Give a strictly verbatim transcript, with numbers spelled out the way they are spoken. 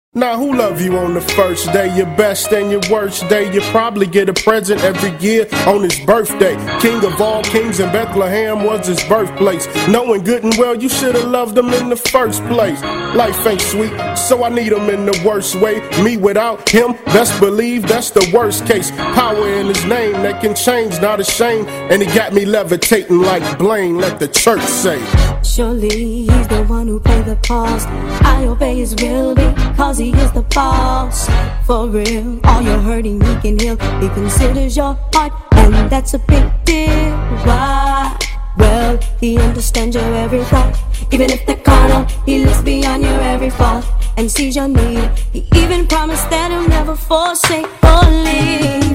Now who love you on the first day, your best and your worst day? You probably get a present every year on his birthday. King of all kings in Bethlehem was his birthplace. Knowing good and well you should've loved him in the first place. Life ain't sweet, so I need him in the worst way. Me without him, best believe that's the worst case. Power in his name that can change, not a shame. And he got me levitating like Blaine, let the church say. Surely he's the one who paid the cost. I obey his will because he is the boss. For real, all your hurting he can heal. He considers your heart, and that's a big deal. Why? Well, he understands your every thought. Even if they're carnal, he looks beyond your every fault and sees your need. He even promised that he'll never forsake or leave.